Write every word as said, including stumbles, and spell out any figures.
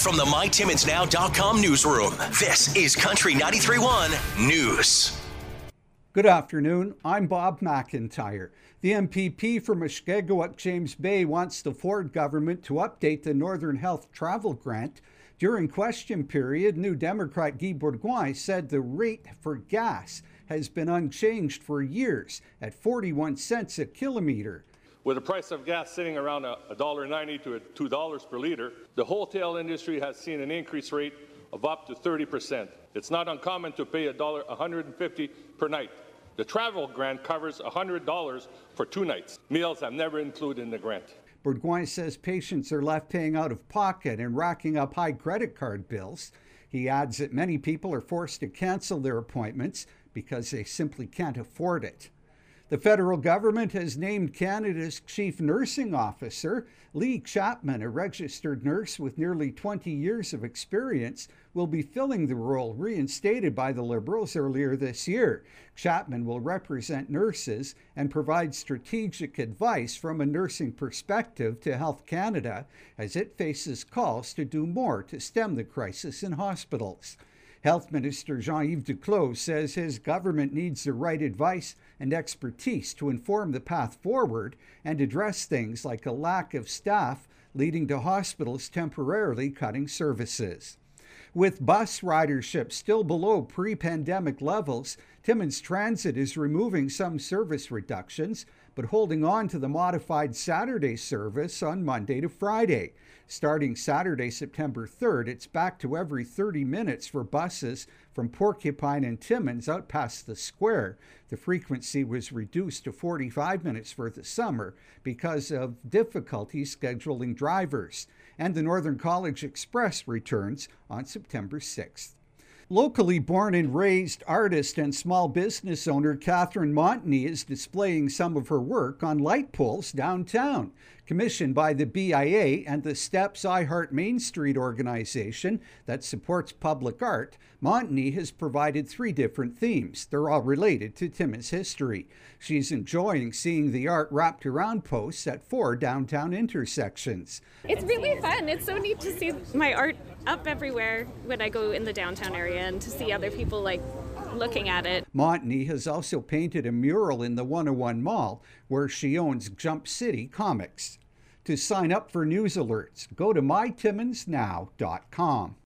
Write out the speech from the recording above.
From the my timmins now dot com newsroom, this is Country ninety-three point one News. Good afternoon. I'm Bob McIntyre. The M P P for Mushkegowuk James Bay wants the Ford government to update the Northern Health Travel Grant. During question period, New Democrat Guy Bourgouin said the rate for gas has been unchanged for years at forty-one cents a kilometre. With the price of gas sitting around one dollar ninety to two dollars per litre, the wholesale industry has seen an increase rate of up to thirty percent. It's not uncommon to pay one hundred fifty dollars per night. The travel grant covers one hundred dollars for two nights. Meals have never included in the grant. Bourgouin says patients are left paying out of pocket and racking up high credit card bills. He adds that many people are forced to cancel their appointments because they simply can't afford it. The federal government has named Canada's chief nursing officer. Lee Chapman, a registered nurse with nearly twenty years of experience, will be filling the role reinstated by the Liberals earlier this year. Chapman will represent nurses and provide strategic advice from a nursing perspective to Health Canada as it faces calls to do more to stem the crisis in hospitals. Health Minister Jean-Yves Duclos says his government needs the right advice and expertise to inform the path forward and address things like a lack of staff leading to hospitals temporarily cutting services. With bus ridership still below pre-pandemic levels, Timmins Transit is removing some service reductions, but holding on to the modified Saturday service on Monday to Friday. Starting Saturday, September third, it's back to every thirty minutes for buses from Porcupine and Timmins out past the square. The frequency was reduced to forty-five minutes for the summer because of difficulties scheduling drivers. And the Northern College Express returns on September sixth. Locally born and raised artist and small business owner Catherine Montney is displaying some of her work on light poles downtown. Commissioned by the B I A and the Steps I Heart Main Street organization that supports public art, Montney has provided three different themes. They're all related to Timmins history. She's enjoying seeing the art wrapped around posts at four downtown intersections. It's really fun. It's so neat to see my art up everywhere when I go in the downtown area and to see other people like looking at it. Montney has also painted a mural in the one oh one Mall where she owns Jump City Comics. To sign up for news alerts, go to my timmins now dot com.